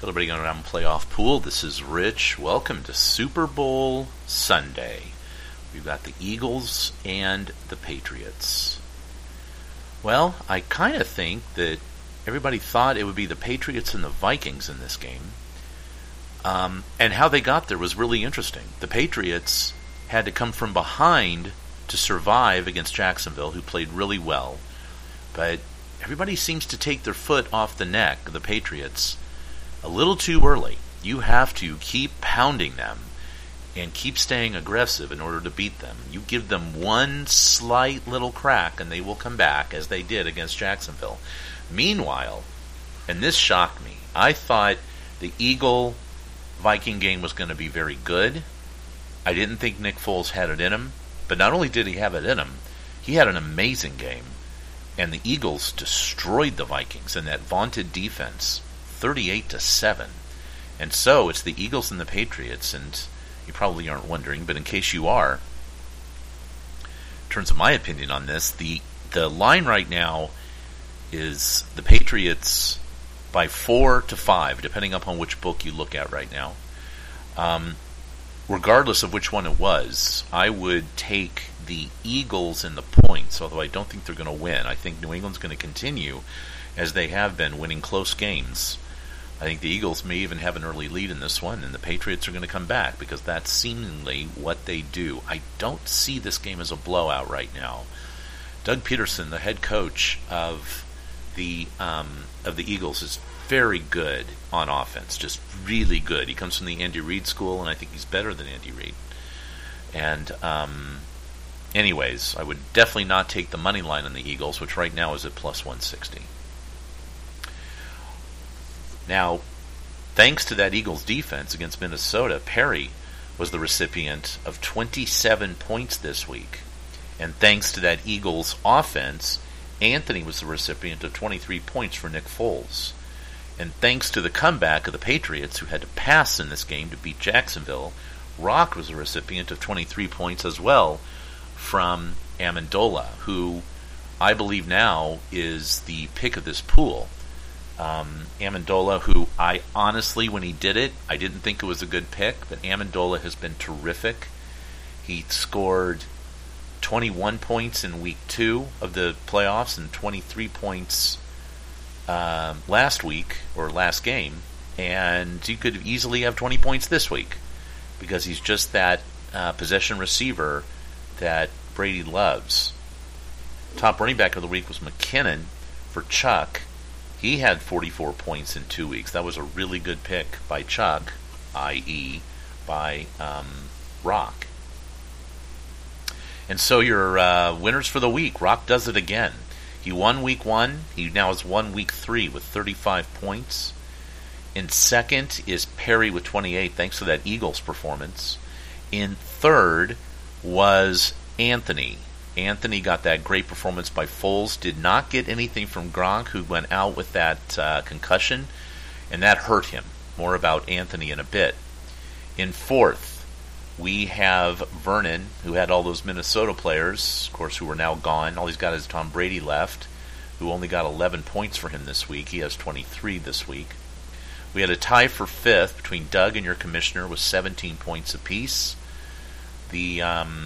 Everybody going around playoff pool. This is Rich. Welcome to Super Bowl Sunday. We've got the Eagles and the Patriots. Well, I kind of think that everybody thought it would be the Patriots and the Vikings in this game. And how they got there was really interesting. The Patriots had to come from behind to survive against Jacksonville, who played really well. But everybody seems to take their foot off the neck of the Patriots a little too early. You have to keep pounding them and keep staying aggressive in order to beat them. You give them one slight little crack and they will come back, as they did against Jacksonville. Meanwhile, and this shocked me, I thought the Eagle-Viking game was going to be very good. I didn't think Nick Foles had it in him, but not only did he have it in him, he had an amazing game. And the Eagles destroyed the Vikings in that vaunted defense, 38-7. And so it's the Eagles and the Patriots, and you probably aren't wondering, but in case you are, in terms of my opinion on this, the line right now is the Patriots by 4-5, depending upon which book you look at right now. Regardless of which one it was, I would take the Eagles in the points, although I don't think they're going to win. I think New England's going to continue, as they have been, winning close games. I think the Eagles may even have an early lead in this one, and the Patriots are going to come back, because that's seemingly what they do. I don't see this game as a blowout right now. Doug Peterson, the head coach of the Eagles, is very good on offense, just really good. He comes from the Andy Reid school, and I think he's better than Andy Reid. And anyways, I would definitely not take the money line on the Eagles, which right now is at plus 160. Now, thanks to that Eagles defense against Minnesota, Perry was the recipient of 27 points this week. And thanks to that Eagles offense, Anthony was the recipient of 23 points for Nick Foles. And thanks to the comeback of the Patriots, who had to pass in this game to beat Jacksonville, Rock was the recipient of 23 points as well from Amendola, who I believe now is the pick of this pool. Amendola, who I honestly, when he did it, I didn't think it was a good pick, but Amendola has been terrific. He scored 21 points in week 2 of the playoffs and 23 points last week, or last game, and he could easily have 20 points this week, because he's just that possession receiver that Brady loves. Top running back of the week was McKinnon for Chuck. He had 44 points in 2 weeks. That was a really good pick by Chuck, i.e. by Rock. And so your winners for the week. Rock does it again. He won week 1. He now has won week 3 with 35 points. In second is Perry with 28, thanks to that Eagles performance. In third was Anthony. Anthony got that great performance by Foles. Did not get anything from Gronk, who went out with that concussion, and that hurt him. More about Anthony in a bit. In fourth, we have Vernon, who had all those Minnesota players, of course, who are now gone. All he's got is Tom Brady left, who only got 11 points for him this week. He has 23 this week. We had a tie for fifth between Doug and your commissioner with 17 points apiece. The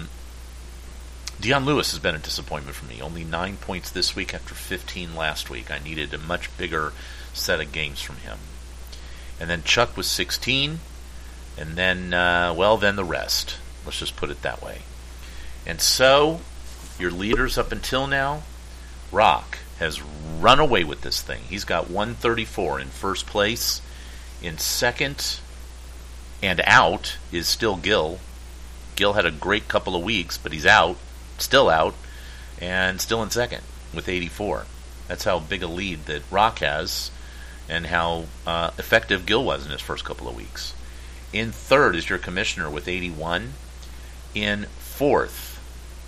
Dion Lewis has been a disappointment for me. Only 9 points this week after 15 last week. I needed a much bigger set of games from him. And then Chuck was 16. And then, then the rest. Let's just put it that way. And so, your leaders up until now, Rock has run away with this thing. He's got 134 in first place. In second and out is still Gil. Gil had a great couple of weeks, but he's out. Still out, and still in second with 84. That's how big a lead that Rock has, and how effective Gil was in his first couple of weeks. In third is your commissioner with 81. In fourth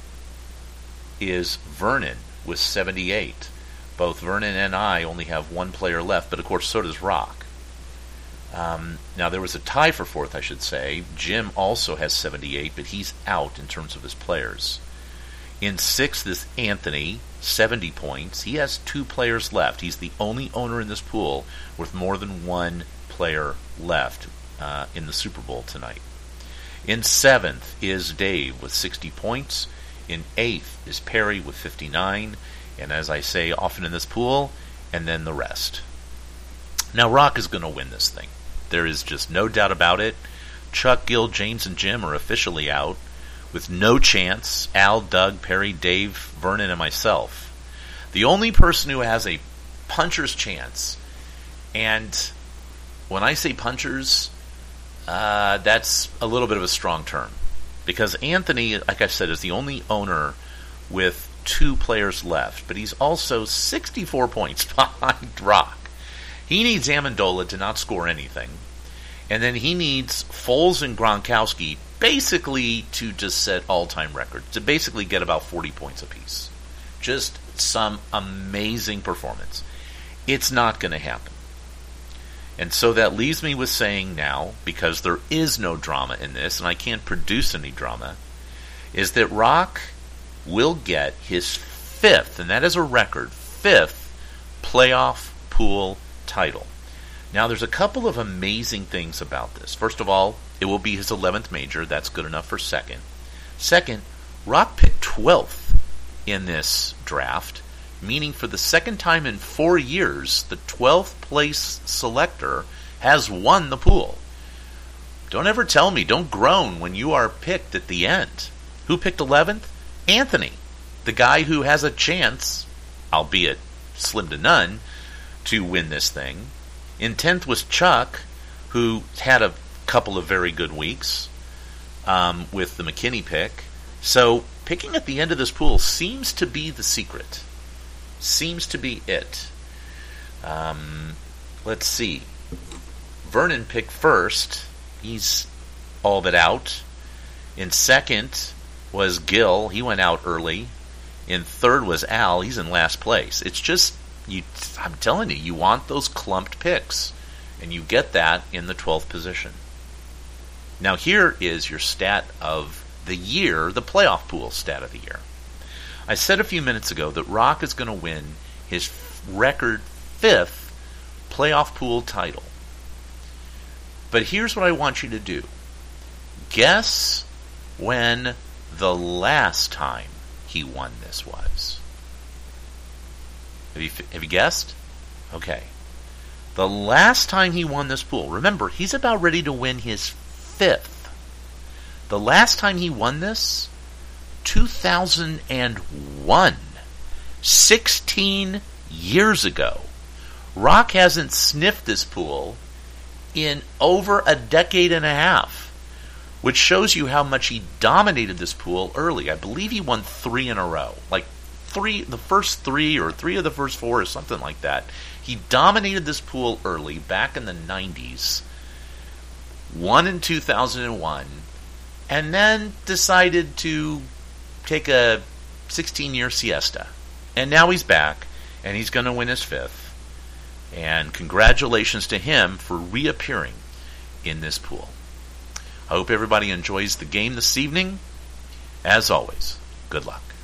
is Vernon with 78. Both Vernon and I only have one player left, but of course so does Rock. Now there was a tie for fourth, I should say. Jim also has 78, but he's out in terms of his players. In 6th is Anthony, 70 points. He has 2 players left. He's the only owner in this pool with more than 1 player left in the Super Bowl tonight. In 7th is Dave with 60 points. In 8th is Perry with 59. And as I say often in this pool, and then the rest. Now Rock is going to win this thing. There is just no doubt about it. Chuck, Gil, James, and Jim are officially out, with no chance. Al, Doug, Perry, Dave, Vernon, and myself. The only person who has a puncher's chance, and when I say punchers, that's a little bit of a strong term. Because Anthony, like I said, is the only owner with 2 players left, but he's also 64 points behind Rock. He needs Amendola to not score anything. And then he needs Foles and Gronkowski basically to just set all-time records, to basically get about 40 points apiece. Just some amazing performance. It's not going to happen. And so that leaves me with saying now, because there is no drama in this, and I can't produce any drama, is that Rock will get his 5th, and that is a record, 5th playoff pool title. Now, there's a couple of amazing things about this. First of all, it will be his 11th major. That's good enough for second. Second, Rock picked 12th in this draft, meaning for the second time in 4 years, the 12th place selector has won the pool. Don't ever tell me, don't groan when you are picked at the end. Who picked 11th? Anthony, the guy who has a chance, albeit slim to none, to win this thing. In 10th was Chuck, who had a couple of very good weeks with the McKinney pick. So picking at the end of this pool seems to be the secret. Seems to be it. Let's see. Vernon picked first. He's all but out. In second was Gil. He went out early. In third was Al. He's in last place. It's just, I'm telling you, you want those clumped picks. And you get that in the 12th position. Now here is your stat of the year, the playoff pool stat of the year. I said a few minutes ago that Rock is going to win his record 5th playoff pool title. But here's what I want you to do. Guess when the last time he won this was. Have you guessed? Okay. The last time he won this pool, remember, he's about ready to win his 5th. The last time he won this, 2001. 16 years ago. Rock hasn't sniffed this pool in over a decade and a half, which shows you how much he dominated this pool early. I believe he won 3 in a row. Like the first 3 or 3 of the first 4 or something like that. He dominated this pool early, back in the 90s. Won in 2001. And then decided to take a 16-year siesta. And now he's back, and he's going to win his 5th. And congratulations to him for reappearing in this pool. I hope everybody enjoys the game this evening. As always, good luck.